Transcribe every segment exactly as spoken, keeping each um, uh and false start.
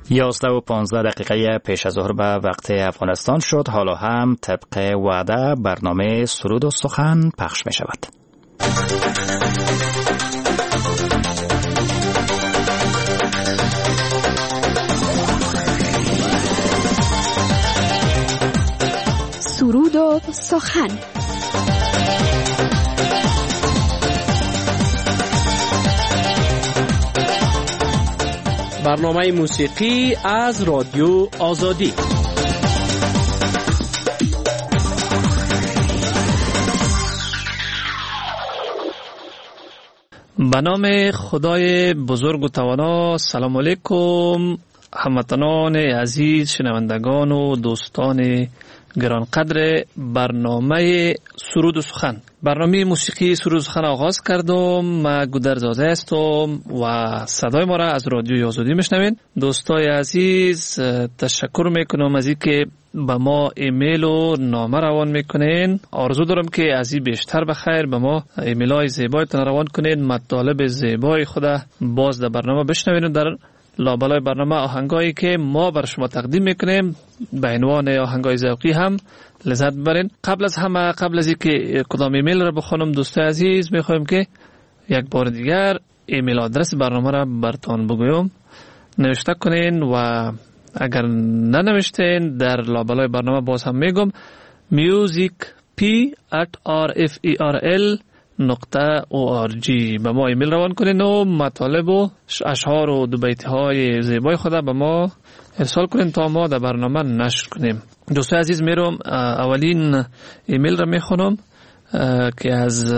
یازده و پانزده دقیقه پیش از ظهر به وقت افغانستان شد. حالا هم طبق وعده برنامه سرود و سخن پخش می شود. سرود و سخن. برنامه موسیقی از رادیو آزادی. به نام خدای بزرگ و توانا. سلام علیکم هموطنان عزیز، شنوندگان و دوستان گرانقدر برنامه سرود و سخن. برنامه موسیقی سرود و سخن آغاز کردم. من گودرزاده هستم و صدای ما را از رادیوی آزادی میشنوین. دوستای عزیز، تشکر میکنم از اینکه به ما ایمیل و نامه روان میکنین. آرزو دارم که از این بیشتر بخیر به ما ایمیل های زیبایتان روان کنین، مطالب زیبای خود باز در برنامه بشنوین و در لابلای برنامه آهنگایی که ما بر شما تقدیم میکنیم به عنوان آهنگای ذوقی هم لذت ببرین. قبل از همه، قبل از اینکه کدام ایمیل را بخونم، دوستای عزیز میخوایم که یک بار دیگر ایمیل آدرس برنامه را براتون بگویم. نوشته کنین و اگر ننوشتین در لابلای برنامه باز هم میگم musicp at rferl نقطه او آر جی به ما ایمیل روان کنین و مطالب و اشعار و دو بیت های زیبای خود به ما ارسال کنین تا ما در برنامه نشر کنیم. دوستای عزیز، میرم اولین ایمیل را میخونم که از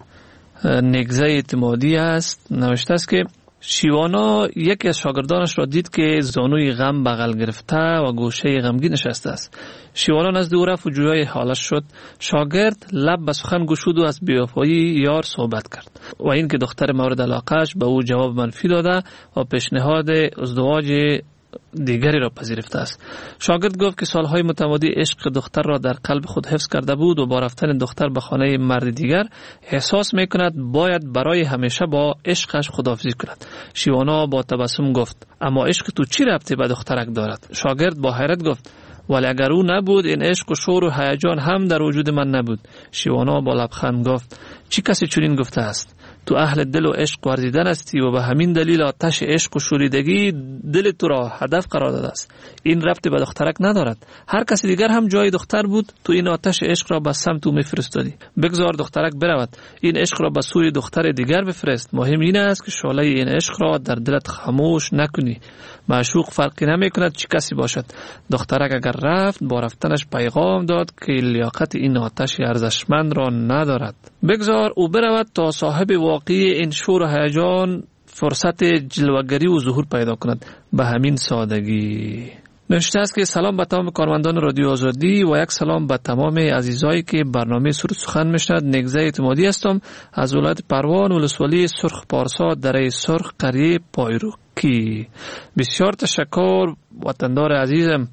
نگزه اعتمادی است. نوشته است که شیوانا یکی از شاگردانش را دید که زانوی غم بغل گرفته و گوشه غمگین نشسته است. شیوانا نزد او رفت و جویای حالش شد. شاگرد لب به سخن گشود و از بی‌وفایی یار صحبت کرد و این که دختر مورد علاقهش به او جواب منفی داده و پیشنهاد ازدواج دیگری را پذیرفته است. شاگرد گفت که سالهای متمادی عشق دختر را در قلب خود حفظ کرده بود و با رفتن دختر به خانه مرد دیگر احساس میکند باید برای همیشه با عشقش خداحافظی کند. شیوانا با تبسم گفت اما عشق تو چی ربطی به دخترک دارد؟ شاگرد با حیرت گفت ولی اگر او نبود این عشق و شور و هیجان هم در وجود من نبود. شیوانا با لبخند گفت چی کسی چنین گفته است؟ تو اهل دل و عشق ورزیدن هستی و به همین دلیل آتش عشق و شوریدگی دل تو را هدف قرار داده است. این ربطی به دخترک ندارد. هر کسی دیگر هم جای دختر بود، تو این آتش عشق را به سمت او میفرستادی. بگذار دخترک برود، این عشق را به سوی دختر دیگر بفرست. مهم این است که شعله این عشق را در دلت خاموش نکنی. معشوق فرقی نمی کند چی کسی باشد. دخترک اگر رفت، با رفتنش پیغام داد که لیاقت این آتش ارزشمند را ندارد. بگذار او برود تا صاحب واقعی این شور و هیجان فرصت جلوگری و ظهور پیدا کند. به همین سادگی. نوشته است که سلام به تمام کارمندان رادیو آزادی و یک سلام به تمام عزیزایی که برنامه سرود سخن میشنوند. نگزه اعتمادی هستم از ولایت پروان، ولسوالی سرخ پارسا، دره سرخ، قریه پایروکی. بسیار تشکر وطندار عزیزم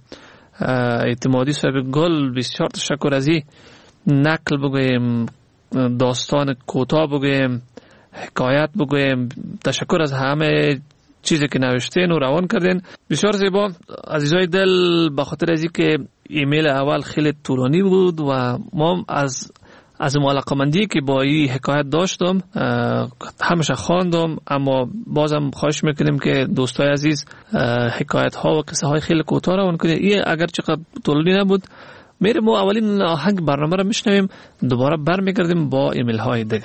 اعتمادی صاحب گل. بسیار تشکر از این نقل بگویم، داستان کوتاه بگویم، حکایت بگویم. تشکر از همه چیزی که نوشتین و روان کردین. بسیار زیبا عزیزای دل. به خاطر از اینکه ایمیل اول خیلی طولانی بود و ما از از علاقه‌مندی که با این حکایت داشتم همیشه خواندم، اما بازم خواهش میکنیم که دوستای عزیز حکایت ها و قصه های خیلی کوتاه روان کنید. این اگر چقدر طولانی نبود. میریم و اولین آهنگ برنامه را میشنویم، دوباره برمیگردیم با ایمیل های دیگه.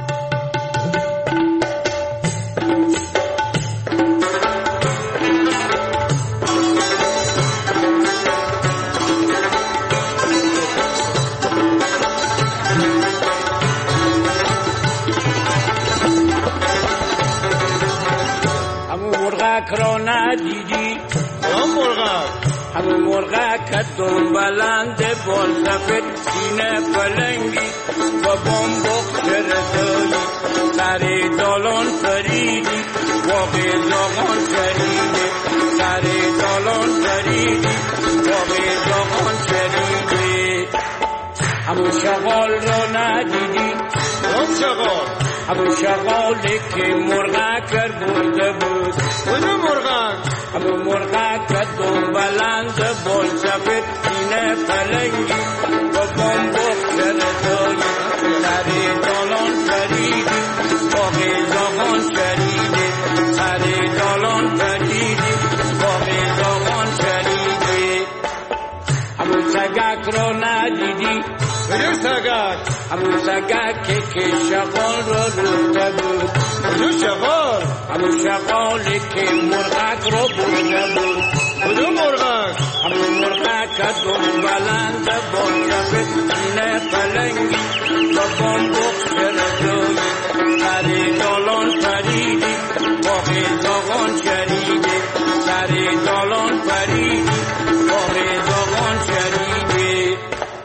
را ندیدی آن مرغا همون مرغا که دنبالند بال سفید سینه پلنگی و بامبخ شرطایی سری دالان فریدی واقعی زاغان فریدی سری دالان فریدی واقعی زاغان فریدی همون شغال را ندیدی آن شغال همون شغالی که مرغا کر برده بود کجا مرغا همون مرغک دنبالند بال سفید سینه پلنگی با بمبخ شرطایی سری دالان پریدی باقی زاغان شریدی سری دالان پریدی باقی زاغان شریدی همون سگک رو ندیدی کدوم سگک؟ همون سگک که شغال رو روده بود کدوم شغال؟ همون شغالی که مرغک رو برده بود کدوم مرغک؟ همون مرغک دنبالند بال سفید سینه پلنگی با بمبخ شرطایی سری دالان پریدی باقی زاغان شریدی سری دالان پریدی باقی زاغان شریدی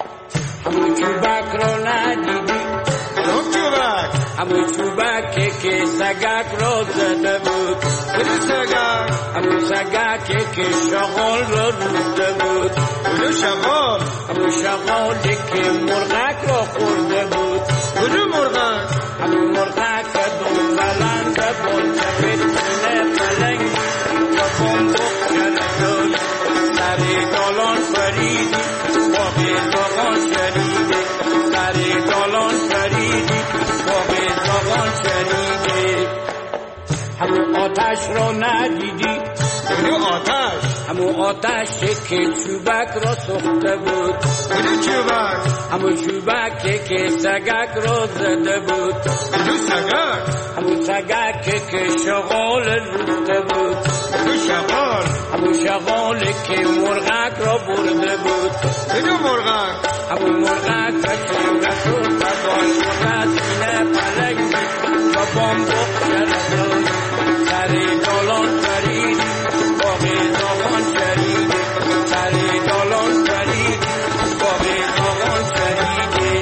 همون چوبک رو ندیدی کدوم چوبک؟ همون چوبکی که سگک رو زده بود کدوم سگک؟ همون سگکی که شغال رو روده بود کدوم شغال؟ همون شغالی که مرغک رو خورده بود کدوم مرغک؟ همون مرغک دنبالند بال سفید سینه پلنگی با بمبخ شرطایی سری دالان پریدی باقی زاغان شریدی سری دالان پریدی باقی زاغان شریدی همون آتش رو ندیدی کدوم آتش؟ همون آتشی که چوبک رو سوخته بود کدوم چوبک؟ همون چوبکی که سگک رو زده بود کدوم سگک؟ همون سگکی که شغال روده بود کدوم شغال؟ همون شغالی که مرغک رو برده بود کدوم مرغک؟ همون مرغک که رسول ببال شده سینه پلنگی با بمبخ شرطایی سری دالان پریدی باقی زاغان شریدی سری دالان پریدی باقی زاغان شریدی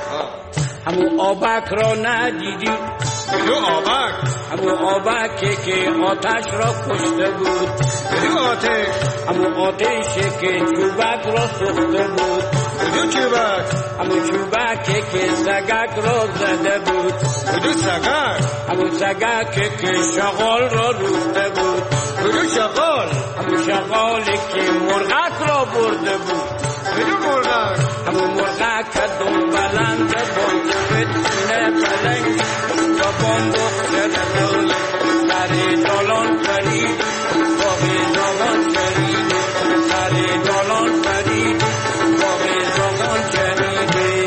همون آبک را ندیدی کدوم آبک؟ همون آبکی که آتش را کشته بود کدوم آتش؟ همون آتشی که چوبک را سوخته بود کدوم چوبک؟ همون چوبکی که سگک را زده بود کدوم سگک؟ همون سگکی که شغال را روسته بود کدوم شغال؟ همون شغالی که مرغک را برده بود کدوم مرغک؟ همون مرغک دنبالند بال سفید سینه پلنگی با بمبخ شرطایی سری دالان پریدی باقی زاغان شریدی سری دالان پریدی باقی زاغان شریدی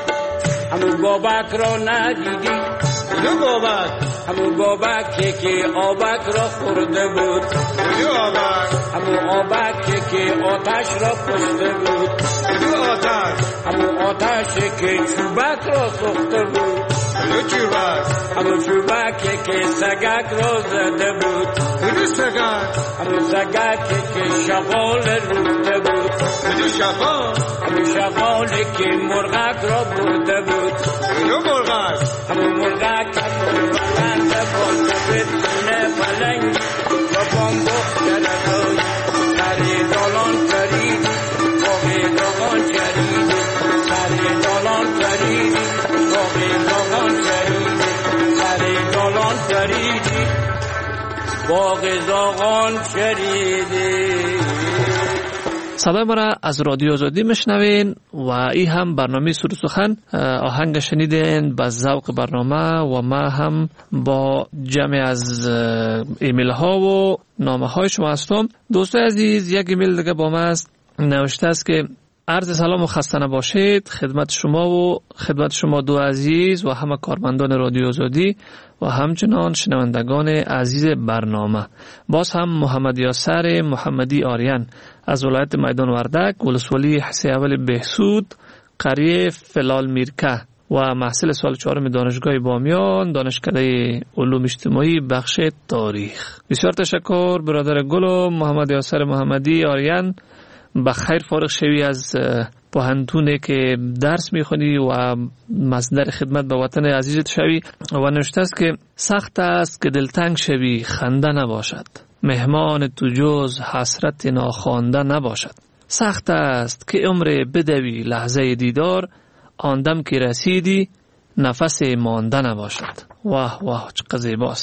همون بابک را ندیدی کدوم بابک؟ همون بابکی که آبک را خورده بود کدوم آبک؟ همون آبکی که آتش را کشته بود کدوم آتش؟ همون آتشی که چوبک را سوخته بود کدوم چوبک؟ همون چوبکی که سگک را زده بود کدوم سگک؟ همون سگکی که شغال روده بود کدوم شغال؟ همون شغالی که مرغک را برده بود کدوم مرغک؟ همون مرغک دنبالند بال سفید سینه پلنگی با بمبخ شرطایی سری دالان پریدی باقی زاغان شریدی سری دالان پریدی باقی زاغان شریدی سری دالان پریدی باقی زاغان شریدی. صدای ما را از رادیو آزادی میشنوین و این هم برنامه سرود و سخن. آهنگ شنیدین با ذوق برنامه و ما هم با جمع از ایمیل ها و نامه های شما هستم. دوستای عزیز، یک ایمیل دیگه با ما است، نوشته است که عرض سلام و خسته نباشید خدمت شما و خدمت شما دو عزیز و همه کارمندان رادیو آزادی و همچنان شنوندگان عزیز برنامه. باز هم محمد یاسر محمدی آریان از ولایت میدان وردک، ولسوالی حسی اول بهسود، قریه فلال میرکه و محصل سال چهارم دانشگاه بامیان، دانشکده علوم اجتماعی بخش تاریخ. بسیار تشکر برادر گل محمد یاسر محمدی آریان. بخیر فارغ شوی از پوهنتونه که درس میخونی و مصدر خدمت به وطن عزیزت شوی. و نوشته است که سخت است که دلتنگ شوی خنده نباشد، مهمان تو جز حسرت ناخوانده نباشد. سخت است که عمر بدوی لحظه دیدار، آندم که رسیدی نفس مانده نباشد. واه واه چقدر زیباست.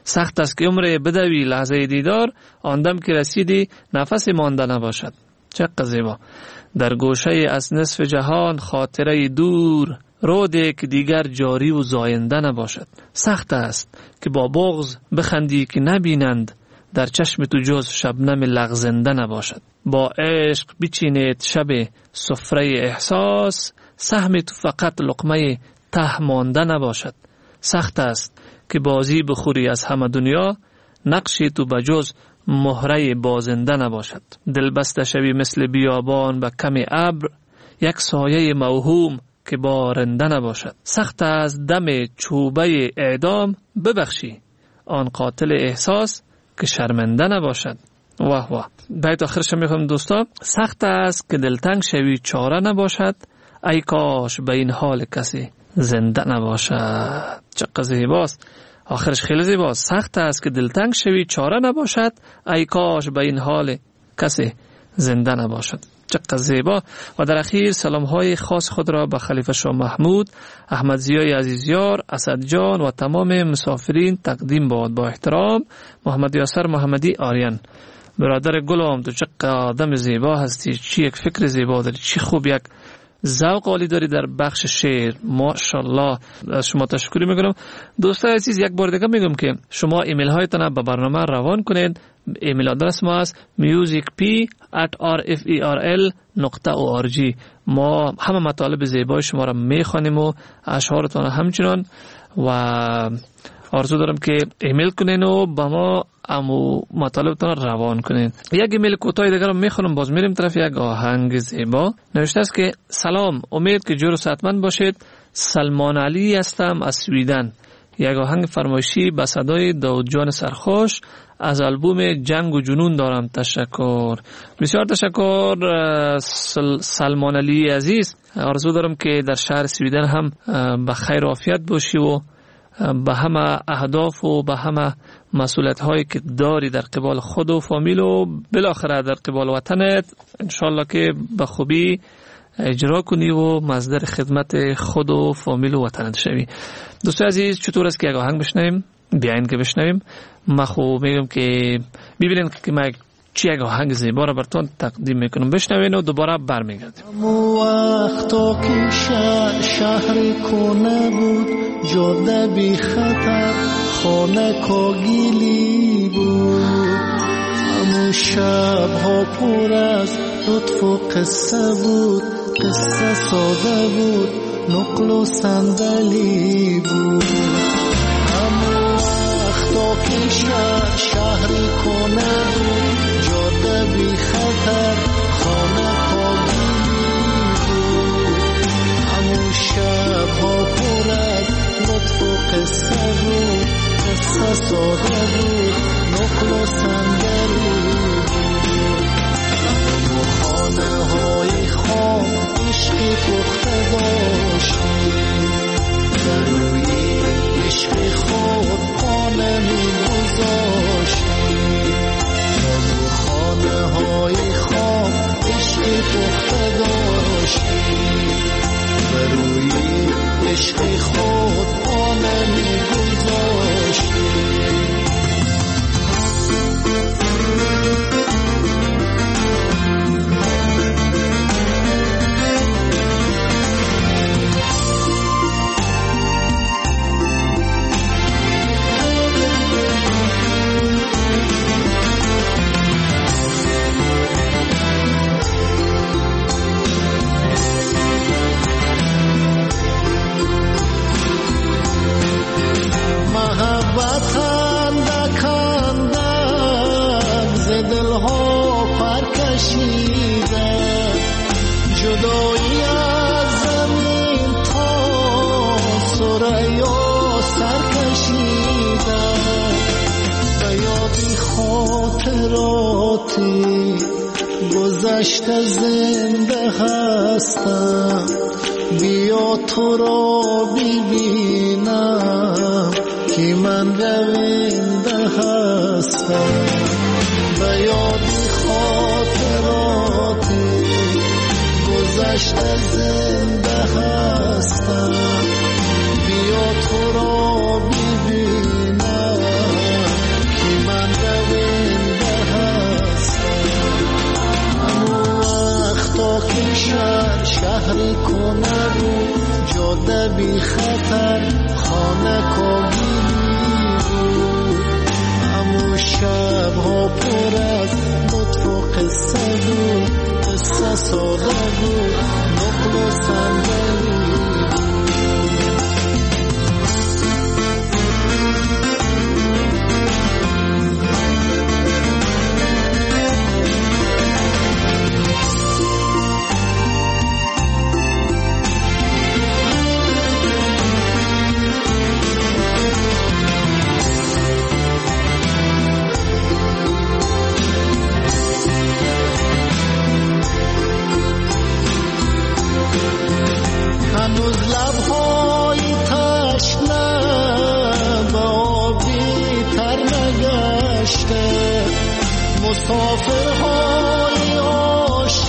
سخت است که عمر بدوی لحظه دیدار، آندم که رسیدی نفس مانده نباشد. چقدر زیبا. در گوشه از نصف جهان خاطره دور، روده که دیگر جاری و زاینده نباشد. سخت است که با بغض بخندی که نبینند، در چشم تو جز شبنم لغزنده نباشد. با عشق بچینید شب سفره احساس، سهم تو فقط لقمه ته مانده نباشد. سخت است که بازی بخوری از همه دنیا، نقشی تو بجز مهره بازنده نباشد. دل بسته شوی مثل بیابان به کم ابر، یک سایه موهوم که بارنده نباشد. سخت است دم چوبه اعدام ببخشی، آن قاتل احساس که شرمنده نباشد. واه واه. بیت آخرش میخوام دوستا، سخت است که دلتنگ شوی چاره نباشد، ای کاش به این حال کسی زنده نباشد. چقدر زیباست. آخرش خیلی زیباست. سخت است که دلتنگ شوی چاره نباشد، ای کاش به این حال کسی زنده نباشد. چقدر زیبا. و در اخیر سلام های خاص خود را به خلیفه شاه محمود، احمد ضیای عزیزیار، اسد جان و تمام مسافرین تقدیم باد. با احترام، محمد یاسر محمدی آریان. برادر گلم، تو چقدر آدم زیبا هستی، چی یک فکر زیبا داری، چی خوب یک ذوق عالی داری در بخش شعر. ماشاءالله. از شما تشکر میکنم. دوستان عزیز، یک بار دیگه میگم که شما ایمیل هایتان به برنامه روان کنید. ایمیل آدرس ما است musicp at r f e r l dot org. ما همه مطالب زیبای شما را میخوانیم و اشعارتان همچنان، و آرزو دارم که ایمیل کنین و با ما امو مطالبتان روان کنین. یک ایمیل کوتاه دیگر رو میخونم، باز میریم طرف یک آهنگ زیبا. نوشته است که سلام، امید که جور و صحتمند باشید. سلمان علی هستم از سویدن. یک آهنگ فرمایشی به صدای داود جان سرخوش از آلبوم جنگ و جنون دارم. تشکر، بسیار تشکر سل... سلمان علی عزیز. آرزو دارم که در شهر سویدن هم به خیر و عافیت باشی و به همه اهداف و به همه مسئولیت هایی که داری در قبال خود و فامیل و بالاخره در قبال وطنت، انشالله که به خوبی اجرا کنی و مصدر خدمت خود و فامیل و وطنت شوی. دوستان عزیز، چطور است که یک آهنگ بشنویم؟ بیاین که بشنویم. من خوب میگم که ببینید که من چی یک آهنگ زیبا را براتون تقدیم میکنم. بشنوین و دوباره برمیگردیم. همو وقتا که شهر شهر کنه بود، جاده بی خطر خانه کاگیلی بود. همو شب ها پر از لطف و قصه بود، قصه ساده بود، نقل و صندلی بود. همو وقتا که شهر شهر کنه بود، جاده بی خطر خانه کاگیلی بود. همو شب ها پر از لطف و قصه بود، قصه ساده بود، نقل و صندلی بود. همو خانه های خام عشقی پخته داشتی، در روی عشق خود خانه می گذاشتی. همو خانه های خام عشقی پخته داشتی، در روی عشق خود خانه می گذاشتی. جدایی از زمین تا ثریا سر کشیده، به یادی خاطراتی گذشته زنده هستم. بیا تو را ببینم که من رونده هستم. به یادی خاطراتی گذشته زنده هستم. بیا تو را ببینم شهر کنه بود، جاده بی خطر خانه کاگیری بود. همون شب ها پر از لطف و قصه بود، قصه ساده بود، نقل و صندلی هنوز لبهای تشنه به آبی تر نگشته، مسافرهای عاشق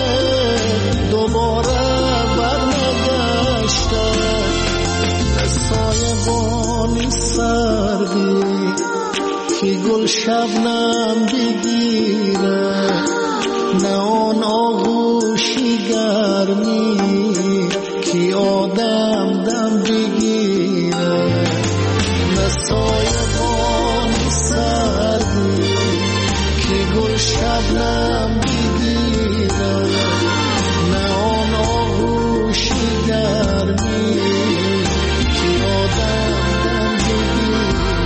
دوباره برنگشته. به سایبانی سردی که گل شبنم بگیره، نه آن آغوشی گرمی که آدم دم بگیره. نه سایبان سردی که گل شبنم بگیره، نه آن آغوشی گرمی که آدم دم بگیره.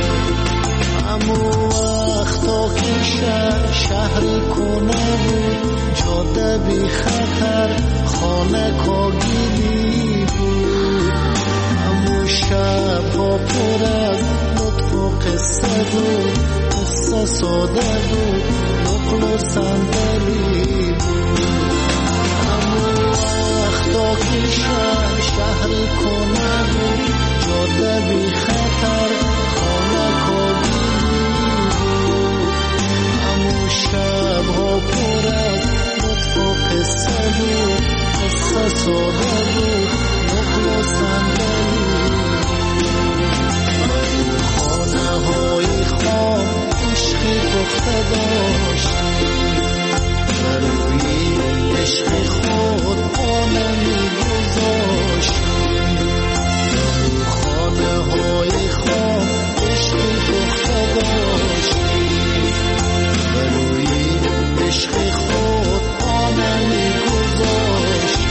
همون وقتا که شهر شهری کنه بود، جاده بی خطر خانه کاگیری بود. همون شب ها پر از لطف و قصه بود، قصه ساده بود، نقل و صندلی بود. همون وقتا که شهر شهری کنه بود، جاده بی خطر خانه کاگیری بود. همون شب ها پر از لطف و قصه بود، قصه ساده بود، نقل و صندلی. خانه های خام عشقی گفته داشتی، بروی عشق خود آنه می گذاشتی. خانه های خام عشقی گفته داشتی، بروی عشق خود آنه می گذاشتی.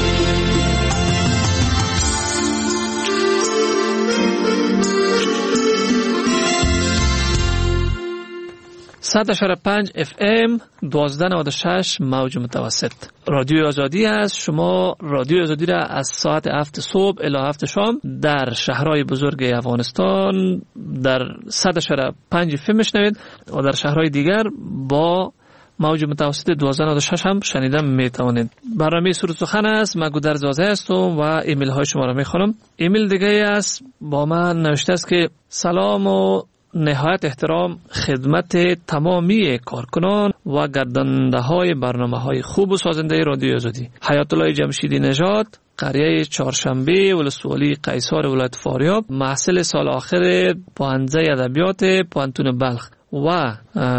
صد و پنج اف ام دوازده نود و شش موج متوسط رادیو آزادی است. شما رادیو آزادی را از ساعت هفت صبح الی هفت شام در شهرهای بزرگ افغانستان در صد و پنج اف ام میشنوید و در شهرهای دیگر با موج متوسط دوازده نود و شش هم شنیدن میتوانید. برنامه سرود سخن است. من گودرز زازه هستم و ایمیل های شما را میخوانم. ایمیل دیگه است با من نوشته است که سلام و نهایت احترام خدمت تمامی کارکنان و گردنده های برنامه های خوب و سازنده رادیو آزادی. حیات الله جمشیدی نژاد، قریه چهارشنبه، ولسوالی قیصر ولایت فاریاب، محصل سال آخر پوهنځی ادبیات پوهنتون بلخ و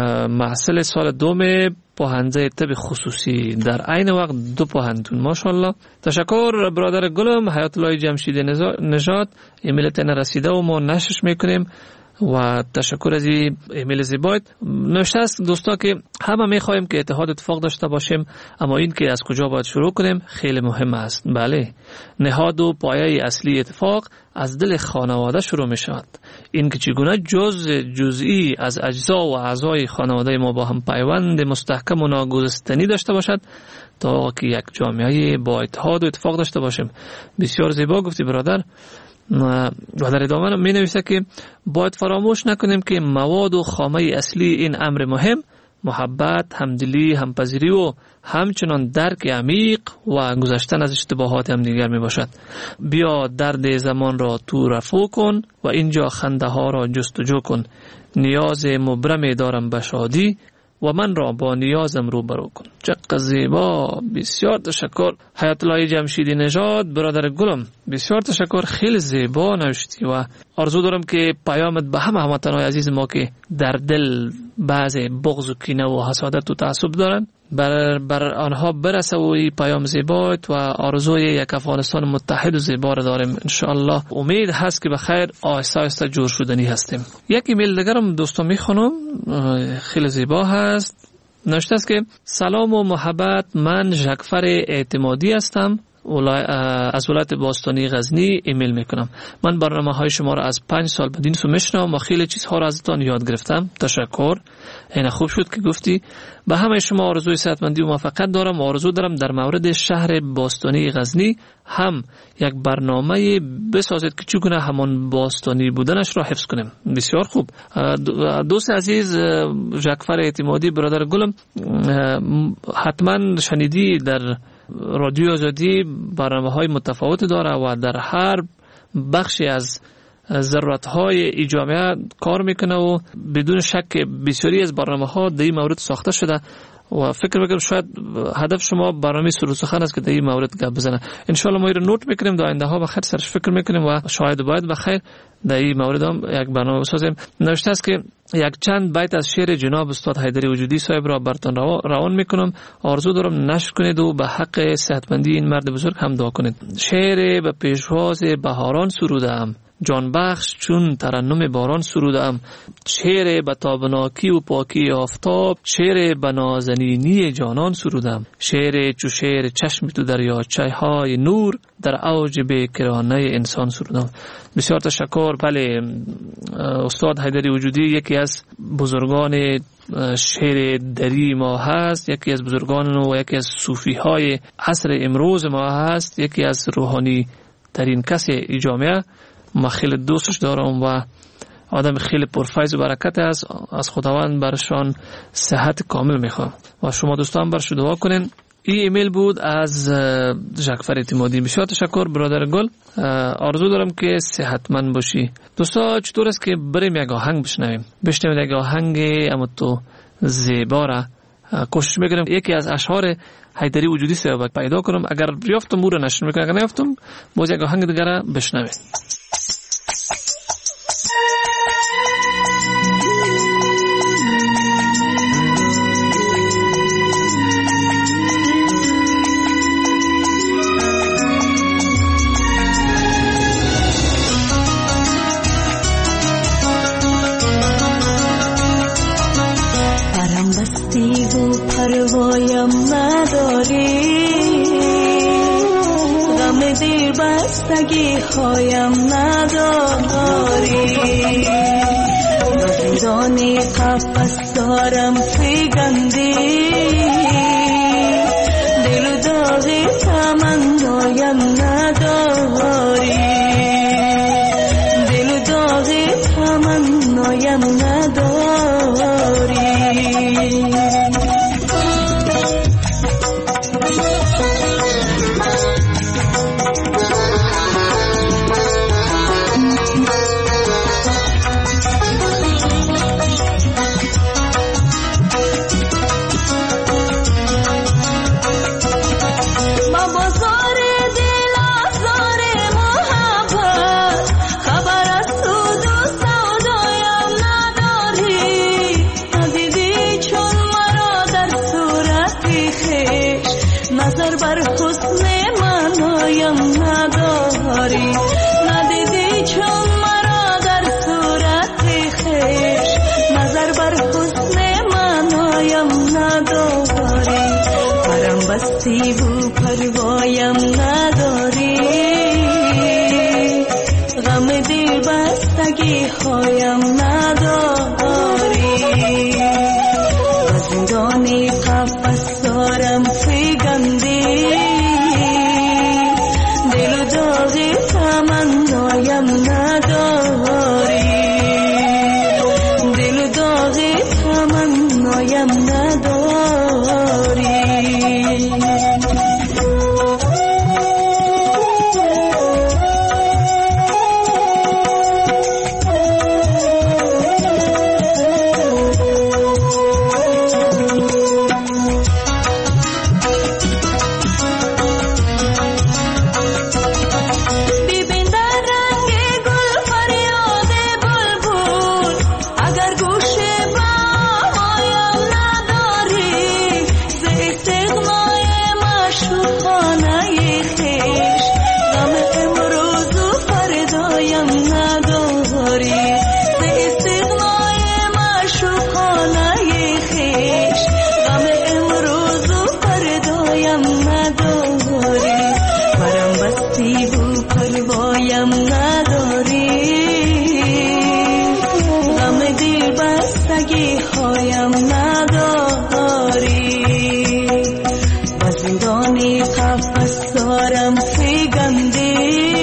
محصل سال دوم پوهنځی طب خصوصی در عین وقت دو پوهنتون. ماشاءالله. تشکر برادر گلم حیات الله جمشیدی نژاد. ایمیلت نرسیده و ما نشرش میکنیم و تشکر از این ایمیل زیبایت. نوشته است دوستا که همه میخوایم که اتحاد اتفاق داشته باشیم، اما این که از کجا باید شروع کنیم خیلی مهم است. بله، نهاد و پایه اصلی اتفاق از دل خانواده شروع می شود. این که چگونه جز جزئی از اجزا و اعضای خانواده ما با هم پیوند مستحکم و ناگسستنی داشته باشد تا که یک جامعه با اتحاد و اتفاق داشته باشیم. بسیار زیبا گفتی برادر. و در ادامه می نویسه که باید فراموش نکنیم که مواد و خامه اصلی این امر مهم محبت، همدلی، همپذیری و همچنان درک عمیق و گذشتن از اشتباهات هم دیگر می باشد. بیا درد زمان را تو رفو کن و اینجا خنده ها را جستجو کن. نیاز مبرم دارم به شادی و من را با نیازم روبرو کن. چقدر زیبا. بسیار تشکر حیات الله جمشیدی نژاد برادر گلم. بسیار تشکر، خیلی زیبا نوشتی و آرزو دارم که پیامت به همه هموطنان عزیز ما که در دل بعض بغض و کینه و حسادت و تعصب دارن بر, بر آنها برسه و این پیام زیبا و آرزوی یک افغانستان متحد و زیبا را داریم. انشاءالله امید هست که به خیر آهسته آهسته جور شدنی هستیم. یک ایمیل دیگرم دوستان میخونم، خیلی زیبا هست. نوشته است که سلام و محبت، من ژکفر اعتمادی هستم، از ولایت باستانی غزنی ایمیل میکنم. من برنامه های شما را از پنج سال بدین سو میشنوم و خیلی چیزها را ازتان یاد گرفتم. تشکر. این خوب شد که گفتی. به همه شما آرزوی صحتمندی و موفقیت دارم و آرزو دارم در مورد شهر باستانی غزنی هم یک برنامه بسازید که چگونه همان باستانی بودنش را حفظ کنیم. بسیار خوب. دوست عزیز ژکفر اعتمادی، برادر گلم، حتما شنیدی در رادیو آزادی برنامه‌های متفاوتی داره و در هر بخشی از ضرورت‌های ای جامعه کار میکنه و بدون شک بسیاری از برنامه‌ها در این مورد ساخته شده و فکر میکنم شاید هدف شما برنامه سرود سخن است که در این مورد گپ بزنه. ان شاء الله ما رو نوت میکنیم، در آینده ها بخیر سرش فکر میکنیم و شاید باید بخیر در این مورد هم یک برنامه بسازیم. نوشته است که یک چند بیت از شعر جناب استاد حیدری وجودی صاحب را براتون روان میکنم. آرزو دارم نشر کنید و به حق صحتمندی این مرد بزرگ هم دعا کنید. شعر به پیشواز بهاران سرودم، جان بخش چون ترنم باران سرودم. شعر به تابناکی و پاکی آفتاب، شعر به نازنینی جانان سرودم. شعر چو شعر چشم تو دریاچه های نور، در اوج بیکرانه انسان سرودم. بسیار تشکر. بله، استاد حیدری وجودی یکی از بزرگان شعر دری ما هست، یکی از بزرگان و یکی از صوفی های عصر امروز ما هست، یکی از روحانی ترین کسی ای جامعه. ما خیلی دوستش دارم و آدم خیلی پرفیض و برکت است. از خداوند برشان صحت کامل میخوام و شما دوستان برش دعا کنین. این ایمیل بود از ژکفر اعتمادی. بسیار تشکر برادر گل. آرزو دارم که صحتمند باشی. دوستا چطور است که بریم یک آهنگ بشنویم؟ بشنویم یک آهنگ اما تو زیبا را کوشش میکنم یکی از اشعار حیدری وجودی سبب پیدا کنم. اگر یافتم او را نشر میکنم، اگر نیافتم باز یک آهنگ دیگر را بشنویم. پروایم نداری، غم دیر بستگی هایم نداری. زندانی قفس دارم فیگندی، دل و داغی تمنایم نداری، دل و داغی تمنایم نداری. سیبو پروایم نداری، غم دیر بستگی هایم نداری. زندانی قفس دارم فیگندی، دل و داغی تمنایم نداری، دل و داغی تمنایم نداری. اگر گوشه با هایم نداری، هایم نداری و زندانی قفس دارم فگنده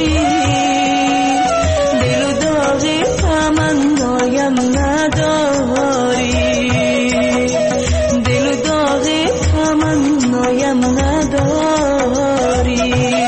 دل و داغ تمنایم نداری دل و داغ تمنایم نداری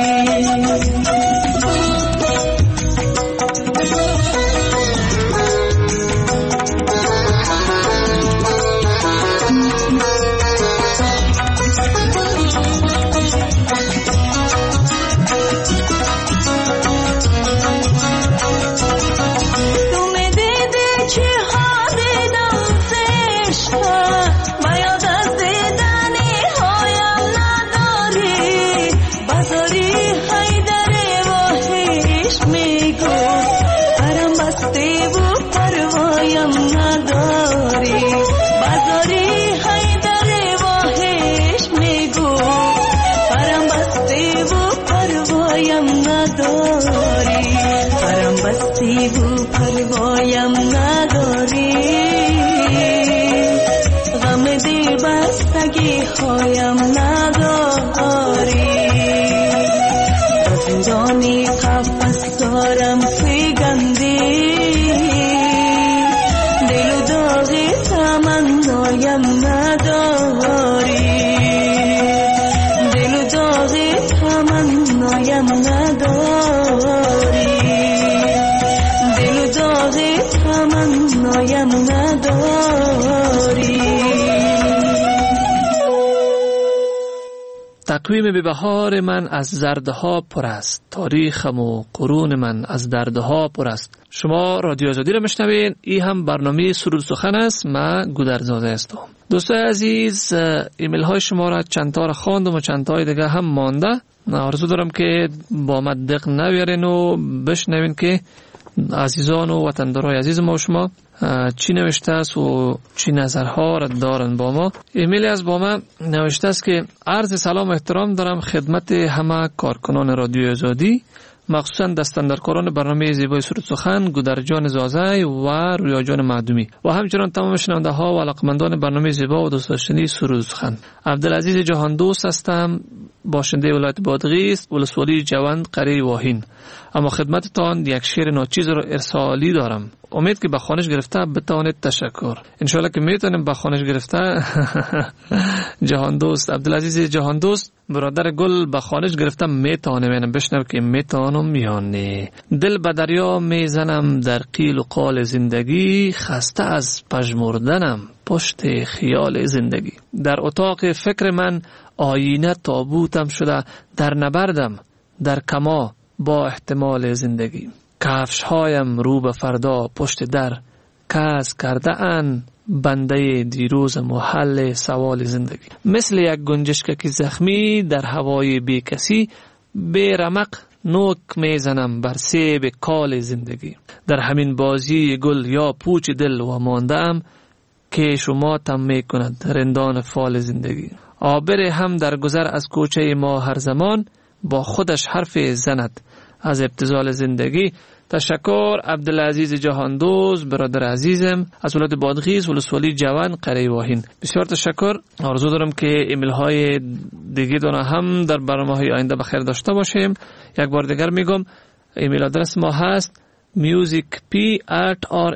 پروایم نداری غم دل بستگی هایم نداری و زندانی قفس دارم فگنده دل و داغ تمنایم نداری دل و داغ تمنایم نداری تمنایم نداری. تقویم به بهار من از زردها پر است، تاریخم و قرون من از دردها پر است. شما رادیو آزادی را میشنوین. این هم برنامه سرود سخن است. من گودرزاده هستم. دوستای عزیز، ایمیل های شما را چند تا را خواندم و چند تای دیگه هم مانده. آرزو دارم که با من دق نویارین و بشنوین که عزیزان و وطندارای عزیز ما و شما چی نوشته است و چی نظرها را دارن با ما. ایمیلی از با ما نوشته است که عرض سلام و احترام دارم خدمت همه کارکنان رادیو آزادی، مخصوصا دستاندرکاران برنامه زیبای سرود سخن گودرجان زازای و رویا جان معدومی و همچنان تمام شنونده ها و علاقمندان برنامه زیبا و دوست داشتنی سرود سخن. عبدالعزیز جهان دوست هستم، باشنده ولایت بادغیس، ولسوالی جوند قریه واهین. اما خدمتتان یک شعر ناچیز را ارسالی دارم. امید که به خوانش گرفته بتوانید تشکر. انشالله که میتونیم به خوانش گرفته. جهان دوست عبدالعزیز جهان دوست برادر گل به خوانش گرفته میتونم بشنو که میتونم یا نه. دل به دریا میزنم در قیل و قال زندگی، خسته از پژمردنم پشت خیال زندگی. در اتاق فکر من آینه تابوتم شده، در نبردم در کما با احتمال زندگی. کفش هایم رو به فردا پشت در، کس کرده ان بنده دیروزم و حل سوال زندگی. مثل یک گنجشک زخمی در هوای بی کسی، بی رمق نوک میزنم بر سیب کال زندگی. در همین بازی گل یا پوچ دل و ماندم، که شما تم می کند رندان فال زندگی. آبر هم در گذر از کوچه ما هر زمان، با خودش حرف زند از ابتذال زندگی. تشکر عبدالعزیز جهاندوز برادر عزیزم از ولایت بادغیس، ولسوالی جوان قریه واهین. بسیار تشکر. آرزو دارم که ایمیل های دیگه دونه هم در برنامه های آینده بخیر داشته باشیم. یک بار دیگر میگم ایمیل آدرس ما هست musicp at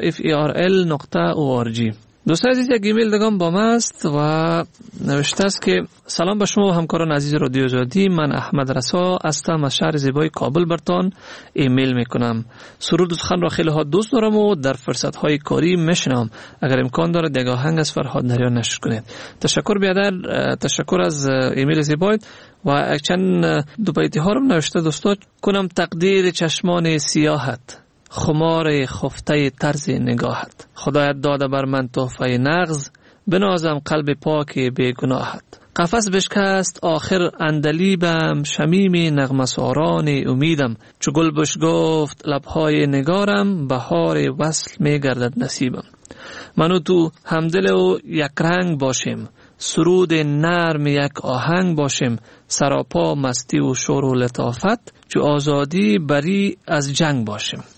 rferl نقطه org. دوستان عزیز، یک ایمیل دگم با ما است و نوشته است که سلام به شما و همکاران عزیز رادیو آزادی. من احمد رسا هستم از شهر زیبای کابل برتان ایمیل میکنم. سرود سخن را خیلی ها دوست دارم و در فرصت های کاری میشنم. اگر امکان داره یک آهنگ از فرهاد نریان نشر کنید. تشکر بیادر، تشکر از ایمیل زیبای و چند دو بیتی ها رو نوشته. دوستان کنم تقدیر چشمان سیاحت، خمار خفته طرز نگاهت. خدایت داده بر من تحفه نغز، بنازم قلب پاک بیگناهت. قفس بشکست آخر اندلیبم، شمیم نغمه ساران امیدم. چو گل بش گفت لبهای نگارم، بهار وصل می گردد نصیبم. منو تو همدل و یک رنگ باشیم، سرود نرم یک آهنگ باشیم. سراپا مستی و شور و لطافت، چو آزادی بری از جنگ باشیم.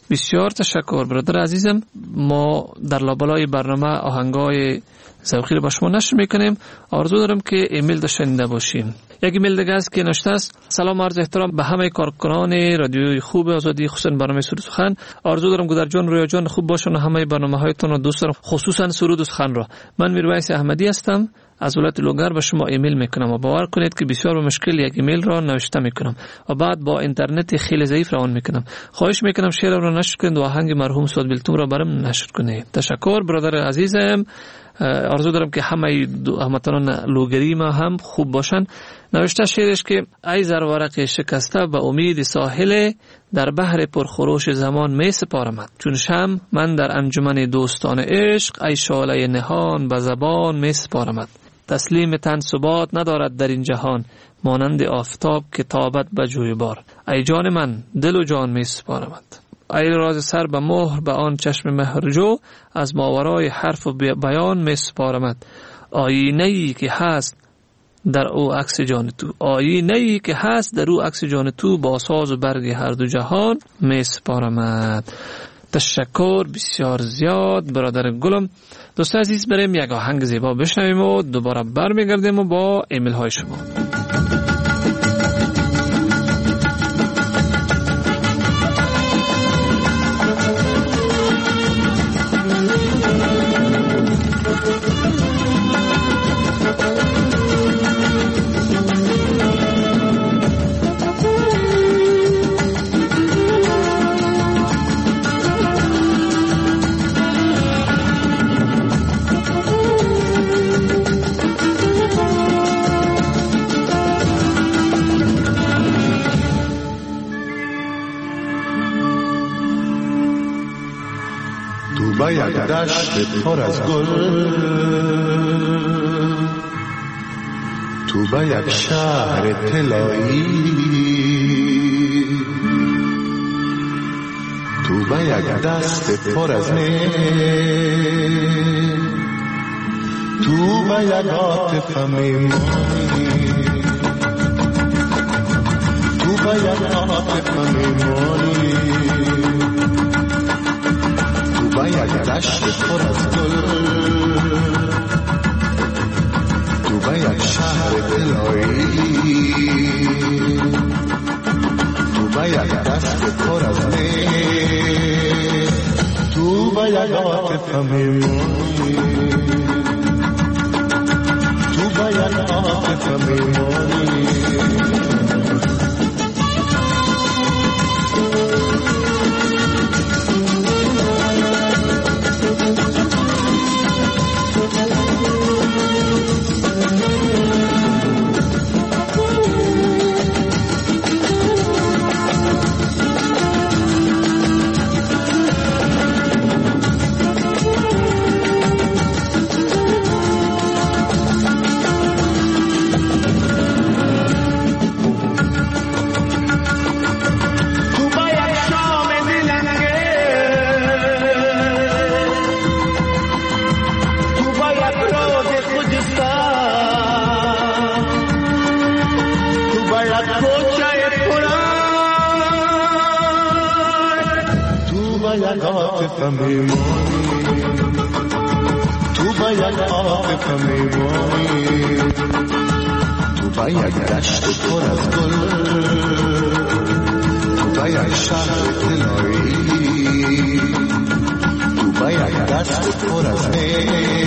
بسیار تشکر برادر عزیزم. ما در لابلای برنامه آهنگای ذوقی رو با شما نشر میکنیم. آرزو دارم که ایمیل داشته باشیم. یک ایمیل دیگه است که نوشته است: سلام عرض احترام به همه کارکنان رادیوی خوب آزادی، خصوصا برنامه سرود و سخن. آرزو دارم گودر جان، رویا جان خوب باشن و همه برنامه‌هایتون رو دوست دارم، خصوصا سرود و سخن را. من میرویس احمدی هستم، از ولایت لوگر به شما ایمیل میکنم و باور کنید که بسیار با مشکل یک ایمیل را نوشته میکنم و بعد با اینترنت خیلی ضعیف روان میکنم. خواهش میکنم شعر را نشر کنید و آهنگ مرحوم سعد بیلتون را برام نشر کنید. تشکر برادر عزیزم. آرزو دارم که همه هموطنان لوگری ما هم خوب باشن. نوشته شعرش که ای زرورق شکسته به امید ساحل، در بحر پرخروش زمان می سپارمت. چون شم من در انجمن دوستان عشق، ای شعله نهان به زبان می سپارمت. تسلیم تن ثبات ندارد در این جهان، مانند آفتاب که تابد به جویبار. ای جان من دل و جان می سپارمت. ای راز سر به مهر به آن چشم مهرجو، از ماورای حرف و بیان می سپارمت. آینه‌ای که هست در او عکس جان تو، آینه‌ای که هست در او عکس جان تو، با ساز و برگ هر دو جهان می سپارمت. تشکر بسیار زیاد برادر گلم. دوست عزیز، بریم یک آهنگ زیبا بشنویم و دوباره برمیگردیم و با ایمیل های شما. با یک دشت پر از گل، تو با یک شهر طلایی، تو با یک دست پر از مه، تو با یک عاطفه میمانی، تو با یک عاطفه میمانی، با یک دشت پر از گل، تو با یک شهر طلایی، تو با یک دست پر از می، تو با یک عاطفه میمانی، تو با یک عاطفه میمانی. تو با یک عاطفه میمانی، تو با یک دشت پر از گل، تو با یک شهر طلایی، تو با یک دست پر از می،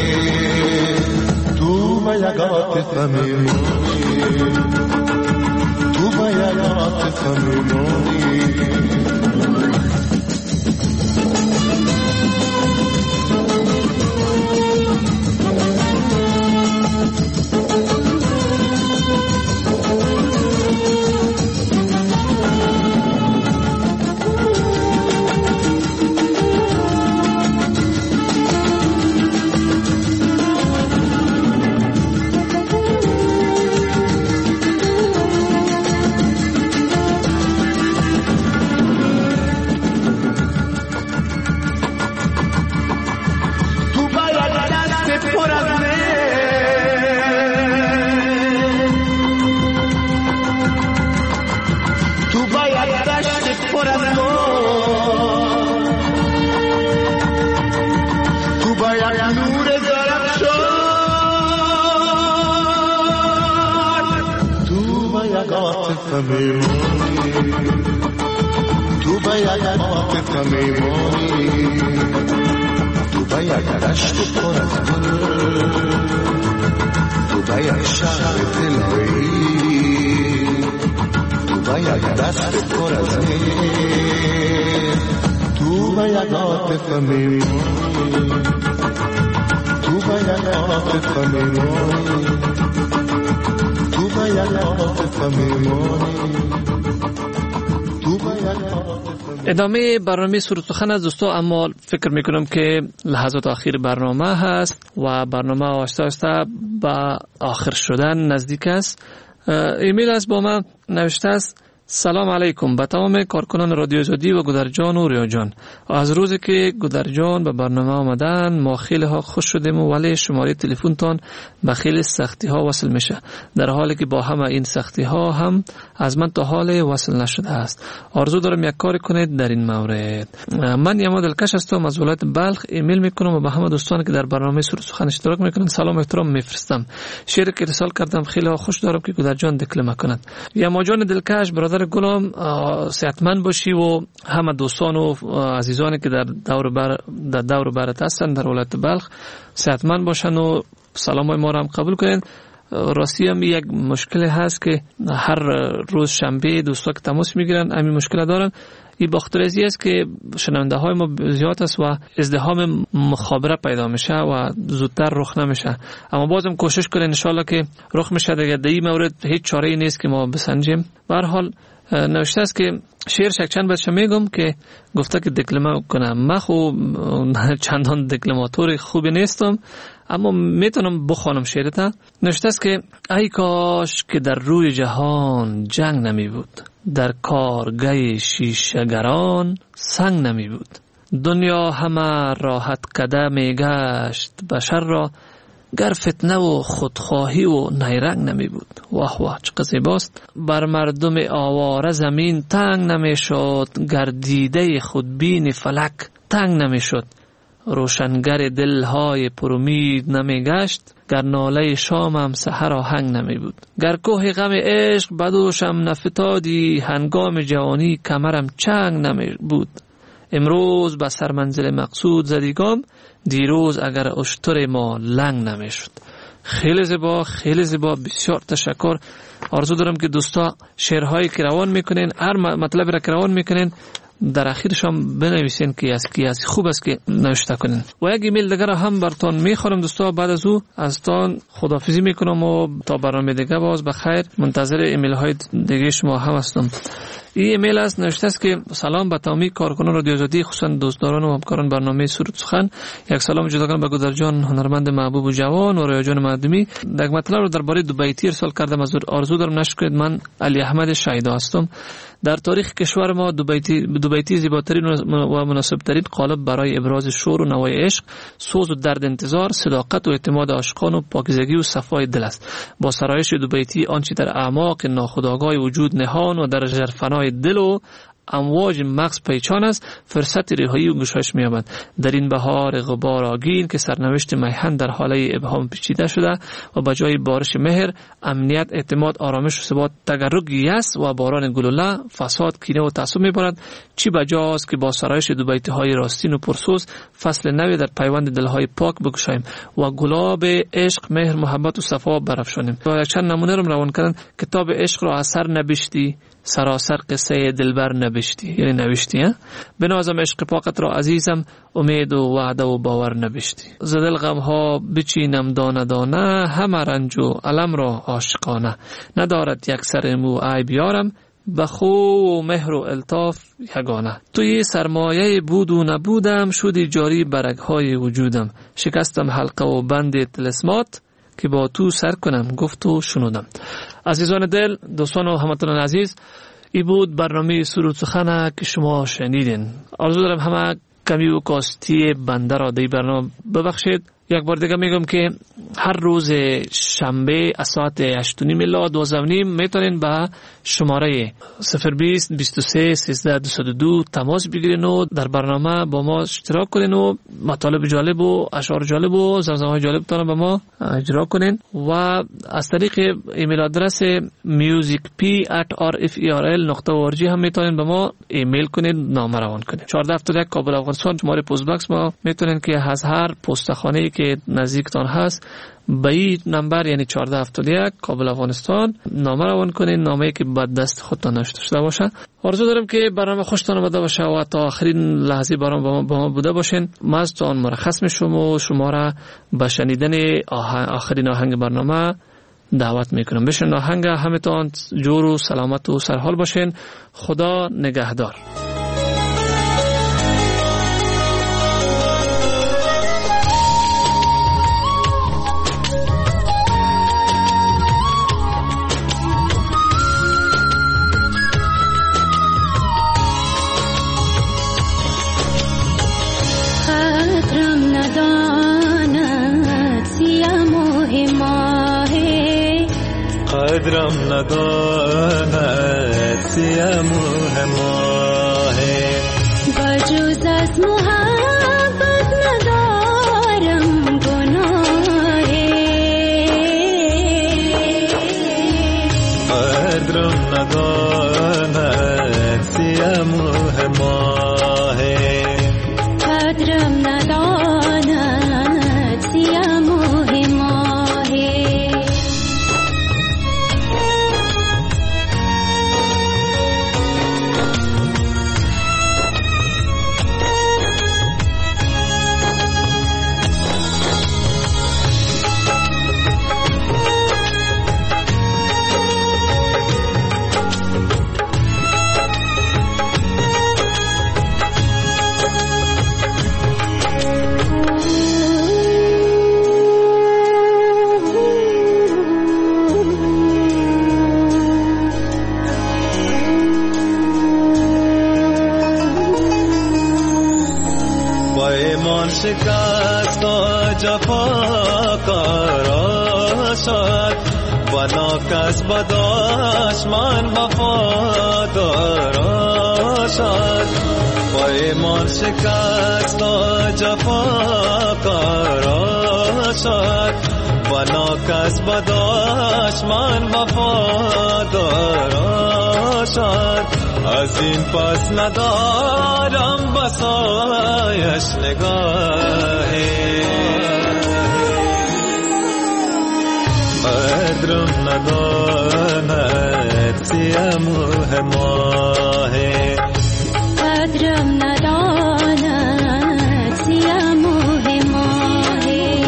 تو با یک عاطفه میمانی، تو با یک عاطفه میمانی. یک عاطفه میمونی، تو به یک عاطفه میمونی، تو به یک دشت پر از گل، تو به یک شهر دلهایی، تو به یک دست پر از میر، تو به یک عاطفه میمونی، تو به یک عاطفه میمونی، تو به یک عاطفه میمونی، تو به یک عاطفه. ادامه برنامه سرود سخن از دوستا، اما فکر میکنم که لحظات آخر برنامه هست و برنامه آهسته آهسته به آخر شدن نزدیک است. ایمیل از با من نوشته است: سلام علیکم به تمام کارکنان رادیو آزادی و گودرجان و ریاجان. از روزی که گودرجان به برنامه آمدن ما خیلی ها خوش شدیم، ولی شماره تلفن تان به خیلی سختی ها وصل میشه، در حالی که با همه این سختی ها هم از من تا حال وصل نشده است. آرزو دارم یک کار کنید در این مورد. من یما دلکش هستم از ولایت بلخ. ایمیل میکنم و به همه دوستان که در برنامه سرود سخن اشتراک میکنن سلام و احترام میفرستم. شعری که ارسال کردم خیلی ها خوش دارم که گودرجان دکلمه کند. یما جان دلکش برادر گلم، صحتمند باشی و همه دوستان و عزیزانی که در دور بر در دور برت هستند در ولایت بلخ صحتمند باشن و سلامای ما را هم قبول کنید. راستی هم یک مشکل هست که هر روز شنبه دوستا که تماس میگیرن همین مشکل دارن. این باخترزی است که شنونده های ما زیاد است و ازدحام مخابره پیدا میشه و زودتر رخ نمیشه، اما بازم کوشش کنید ان شاء الله که رخ میشه. دیگه در این مورد هیچ چاره‌ای نیست که ما بسنجیم. به هر حال نوشته است که شعر شک چند بچه میگم که گفته که دکلمه کنم. من خو چندان دکلماتور خوبی نیستم، اما میتونم بخوانم شعرتا. نوشته است که ای کاش که در روی جهان جنگ نمی بود، در کارگاه شیشه‌گران سنگ نمی بود. دنیا همه راحت کده می گشت، بشر را گر فتنه و خودخواهی و نیرنگ نمی بود. واه واه چه زیباست. بر مردم آواره زمین تنگ نمی شد، گر دیده خودبین فلک تنگ نمی شد. روشنگر دلهای پرامید نمی گشت، گر ناله شامم سحر آهنگ نمی بود. گر کوه غم عشق بدوشم نفتادی، هنگام جوانی کمرم چنگ نمی بود. امروز به سر منزل مقصود زدیگام، دیروز اگر اشتر ما لنگ نمی شد. خیلی زیبا، خیلی زیبا، بسیار تشکر. آرزو دارم که دوستا شعرهایی که روان میکنین، هر مطلب را که روان میکنین در اخیرش هم بنویسین که از کی از خوب است که نوشته کنین. و یک ایمیل دیگر هم براتون میخورم دوستا. بعد از او از تان خداحافظی میکنم و تا برنامه دیگه باز بخیر منتظر ایمیل های دیگه شما هم هستم. این ایمیل است، نوشته است که سلام به تمامی کارکنان رادیو آزادی، خصوصا دوستداران و همکاران برنامه سرود سخن. یک سلام جداگانه به گودرجان هنرمند محبوب و جوان و ریاجان مردمی. در مطلب رو درباره دوبیتی ارسال کردم. از آرزو دارم نشر کنید. من علی احمد شایدا هستم. در تاریخ کشور ما دوبیتی دوبیتی زیباترین و مناسبترین قالب برای ابراز شور و نوای عشق، سوز و درد انتظار، صداقت و اعتماد عاشقان و پاکیزگی و صفای دل است. با سرایش دوبیتی آنچه در اعماق ناخودآگاه وجود نهان و در ژرفنای دل و امواج مغز پیچان است، فرصت رهایی و گشایش می‌یابد. در این بهار غبار آگین که سرنوشت میهن در حاله ابهام پیچیده شده و به جای بارش مهر، امنیت، اعتماد، آرامش و ثبات تگرگ یأس و باران گلوله، فساد، کینه و تعصب می‌بارد. چی بجاست که با سرایش دو بیت‌های راستین و پرسوز فصل نوی در پیوند دل‌های پاک بگشاییم و گلاب عشق، مهر، محبت و صفا برافشانیم. و چند نمونه رو روان کردن. کتاب عشق را اثر نبشتی، سراسر قصه دلبر نبشتی، یعنی نوشتی. بنازم عشق پاکت را عزیزم، امید و وعده و باور نبشتی. زدل غم ها بچینم دانه دانه، همه رنج و علم را عاشقانه. ندارد یک سر مو عیب یارم، بخو و مهر و الطاف یگانه. توی سرمایه بود و نبودم، شدی جاری برگهای وجودم. شکستم حلقه و بند طلسمات، که با تو سر کنم گفت و شنودم. عزیزان دل، دوستان و هموطنان عزیز، ای بود برنامه سرود سخن که شما شنیدین. آرزو دارم همه کمی و کاستی بنده را در برنامه ببخشید. یک بار دیگه میگم که هر روز شنبه از ساعت هشت و نیم الی دوازده و نیم میتونین به شماره صفر بیست بیست و سه سیزده دویست و دو تماس بگیرین و در برنامه با ما اشتراک کنین و مطالب جالب و اشعار جالب و زمزمه‌های جالب تان با ما اجرا کنین و از طریق ایمیل آدرس musicp at r f e r l نقطه o r g هم میتونین به ما ایمیل کنین، نامه روان کنین. چهارده هفتاد و یک کابل افغانستان شماره پست باکس ما میتونین که از هر پستخانه‌ای که نزدیکتان هست به این نمبر یعنی چهارده هفتاد و یک کابل افغانستان نامه روان کنین، نامه‌ای که به دست خودتان نوشته شده باشه. آرزو دارم که برنامه خوشتان آمده باشه و تا آخرین لحظه برنامه با ما بوده باشین. ما از تان مرخص میشم و شما را به شنیدن آخرین آهنگ برنامه دعوت میکنم. بشین آهنگ، همتان جور و سلامت و سرحال باشین. خدا نگهدار. قدرم نداند سیم و ماه بجز از محبت ندارم گناه قدرم نداند سیم و ماه قدرم نداند سیم و ماه شکست و جفا کاراشد بنا کس بداش من وفاداراشد با ایمان شکست و جفا کاراشد بنا کس بداش من وفاداراشد از این پس ندارم بسایش نگاهی قدرم نداند سیم و ماه قدرم نداند سیم و ماه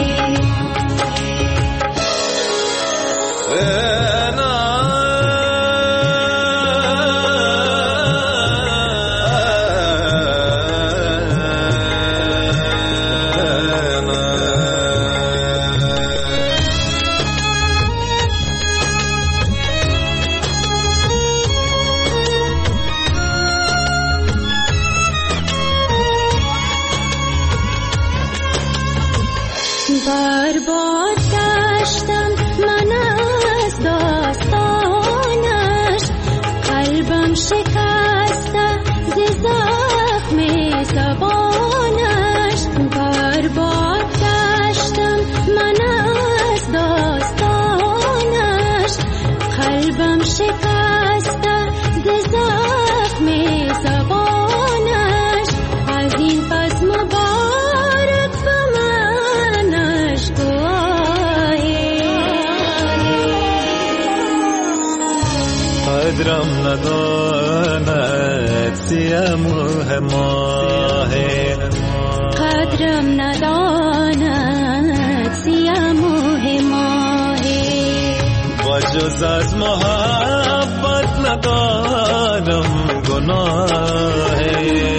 برباد گشتم من از داستانش قلبم شکسته ز زخم زبانش برباد گشتم من از داستانش قلبم شکسته ز زخم زبانش از این پس مبارک قدرم نداند سیم و ماه قدرم نداند سیم و ماه با جز از محبت ندارم گناه